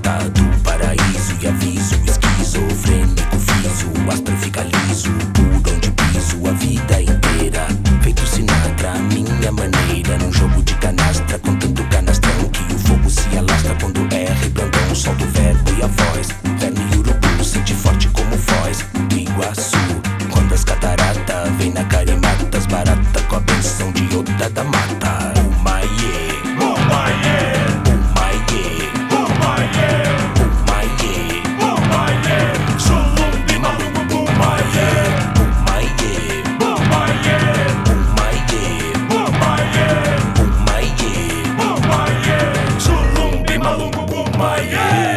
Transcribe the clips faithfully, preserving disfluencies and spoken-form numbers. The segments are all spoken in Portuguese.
volta do paraíso e aviso, esquizofrênico fiso, áspero fica liso, por onde piso a vida inteira. Feito Sinatra, a minha maneira, num jogo de canastra, com tanto canastrão que o fogo se alastra quando erra e Brandão solta o verbo e a voz. Verme e urubu sente forte como foz do Iguaçu, quando as cataratas vem na cara e mata as baratas com a benção de Oda da Mata. Umaie, Umaie, Umaie, Umaie, Umaie, Umaie, Zulumbi maluco, Umaie, Umaie, Umaie, Umaie, Umaie, Umaie, Umaie, Zulumbi maluco, Umaie.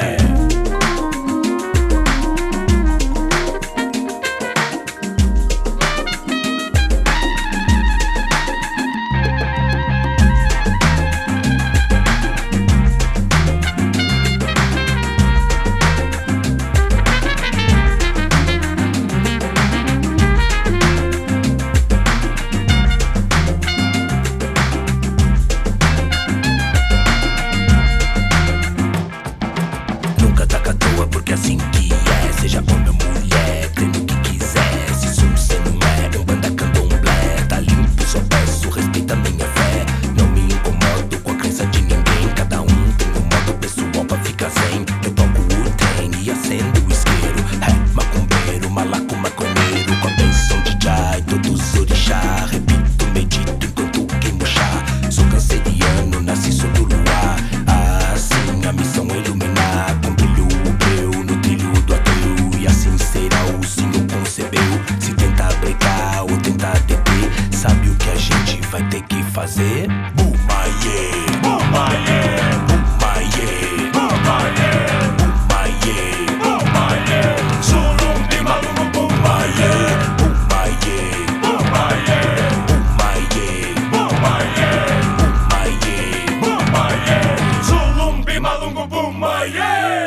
nunca taca à toa porque assim que é. Seja homem ou mulher, tendo o que quiser. Se sou, se não é, um banda candomblé. Tá limpo, só peço, respeita minha fé. Não me incomodo com a crença de ninguém. Cada um tem um modo pessoal pra ficar zen. Eu toco o trem e acendo o isqueiro. É, macumbeiro, malaco, maconheiro, com a benção de Jai, todos orixá. Repito, medito enquanto queimo chá. Sou canceriano, nasci sob o luar. Assim a missão é iluminar, com brilho eu no trilho do ateu. E assim será, o Senhor concebeu. Se tentar brecar ou tentar deter, sabe o que a gente vai ter que fazer? Bumaie, Umaie, Bumaie, Umaie, Bumaie, Umaie, Zulumbi maluco, Bumaie, Umaie, Bumaie, Umaie, Bumaie, Umaie, Bumaie, Umaie, Zulumbi maluco, Umaie.